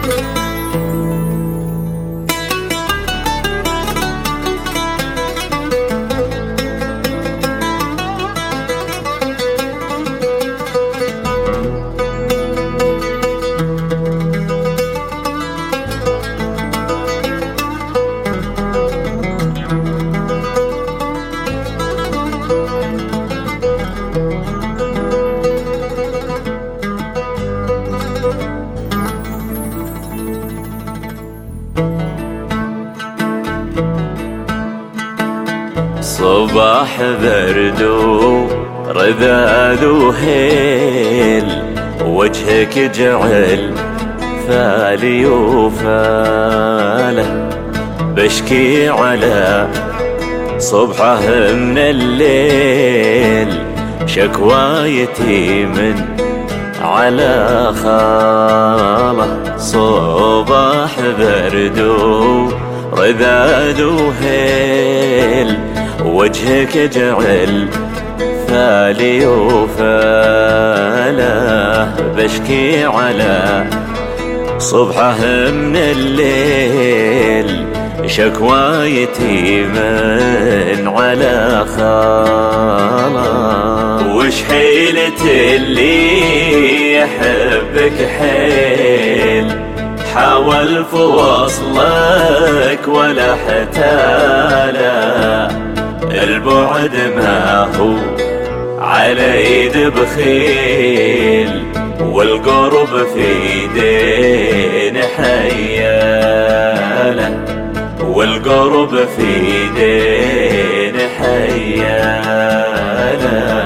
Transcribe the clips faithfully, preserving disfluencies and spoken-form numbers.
صباح برد ورذاذ وهيل، وجهك جعل فالي وفاله، بشكي على صبحه من الليل، شكوايتي من على خاله. صباح برد ورذاذ وهيل، وجهك جعل فالي وفاله، بشكي على صبحه من الليل، شكوايتي من على خاله. وش حيلة اللي يحبك حيل، حاول في وصلك ولا احتاله، البعد ما هو على ايد بخيل، والقرب في ايدين حياله، والقرب في ايدين حياله.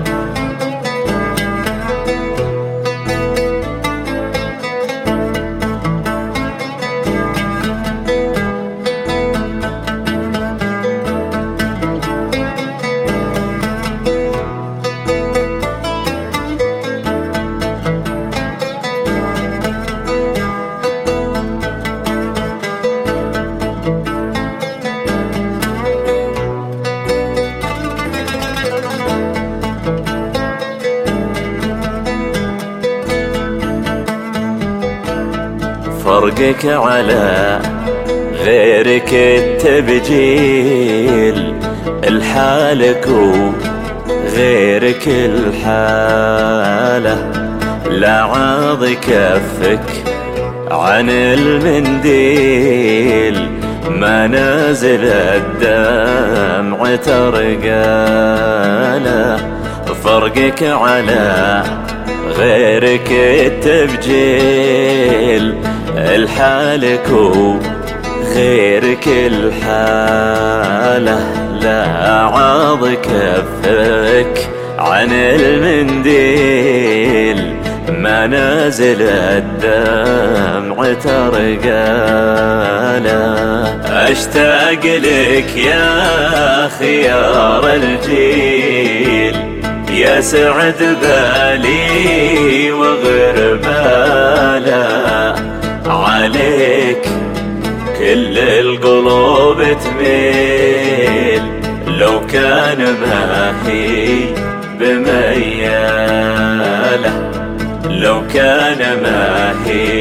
فرقك على غيرك التبجيل، الحالك وغيرك الحالة، لا عاض كفك عن المنديل، ما نازل الدمع ترقاله. فرقك على غيرك التبجيل، الحالك وغيرك الحالة، لا عاض كفك عن المنديل، ما نازل الدمع ترقاله. اشتاق لك يا خيار الجيل، يا سعد بالي وغرباله، عليك كل القلوب تميل، لو كان ما هي بمياله، لو كان ما هي